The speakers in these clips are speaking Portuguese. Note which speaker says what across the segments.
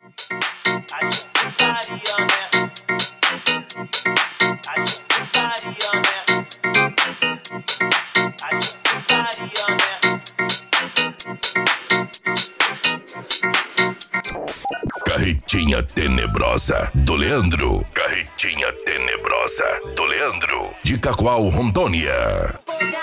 Speaker 1: Carretinha Tenebrosa do Leandro. Carretinha Tenebrosa do Leandro. De Itaquá, Rondônia.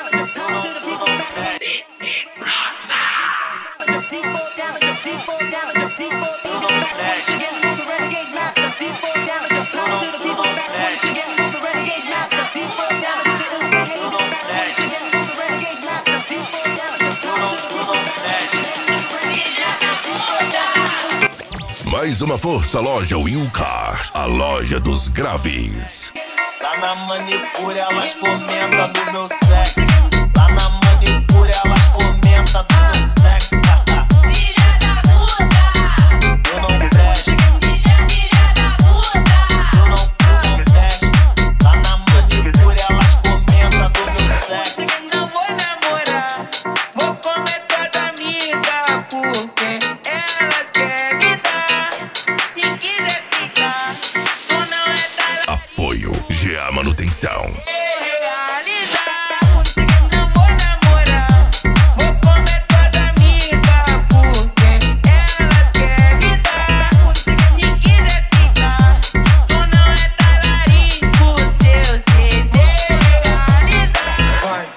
Speaker 1: Mais uma força loja Wilcar, a loja dos graves.
Speaker 2: Lá na manicure elas comentam do meu sexo. Lá na manicure elas comentam do meu sexo.
Speaker 3: Filha da puta,
Speaker 2: Eu não presto.
Speaker 3: filha da puta,
Speaker 2: Eu não presto. Lá na manicure elas comentam do meu sexo.
Speaker 4: Não vou namorar, vou comer toda amiga, porque elas querem me dar. Se quiser ficar, ou não é da
Speaker 1: Apoio GA Manutenção.
Speaker 4: realizar. Não vou namorar, vou comer toda amiga, porque elas querem me dar. Se quiser ficar, ou não é talarico, seus desejos realizar.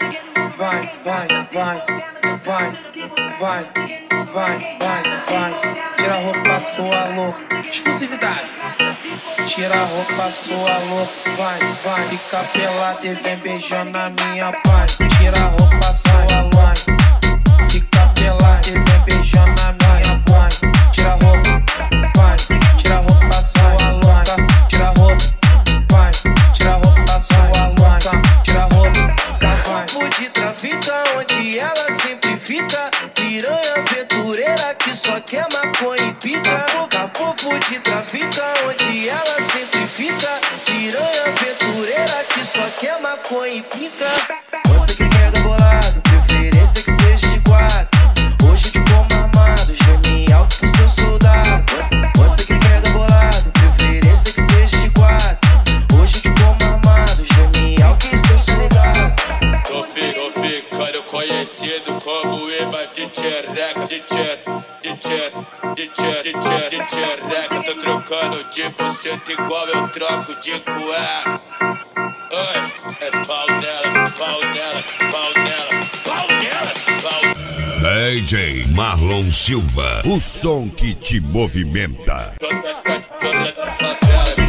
Speaker 5: Vai. Tira a roupa, sua louca. Exclusividade. Tira a roupa, sua louca. Vai. Fica pelada e vem beijando a minha pai. Tira a roupa, sua louca. Fica pelada e vem beijando a minha pai. Tira a roupa, vai. Tira a roupa, sua louca. Tira a roupa, vai. Tira a roupa, sua louca. Tira a roupa, vai. Fui trafica onde ela sempre fica. Piranha aventureira que só quer maconha e pica. Fofo de trafica onde ela sempre fica. Piranha aventureira que só quer maconha e pica. Gosta que pega bolado, preferência que seja de quatro. Hoje de como armado, geme alto pro seu soldado. Gosta que pega bolado, preferência que seja de quatro. Hoje de como armado, geme alto pro seu soldado.
Speaker 2: Tô ficando conhecido como Eba de tchereca, de tchereca. Tô trocando de buceta igual eu troco de cueca. Oi, é pau nelas, pau nelas, pau nelas, pau nelas, pau.
Speaker 1: DJ Marlon Silva, o som que te movimenta.
Speaker 2: Todas as favela.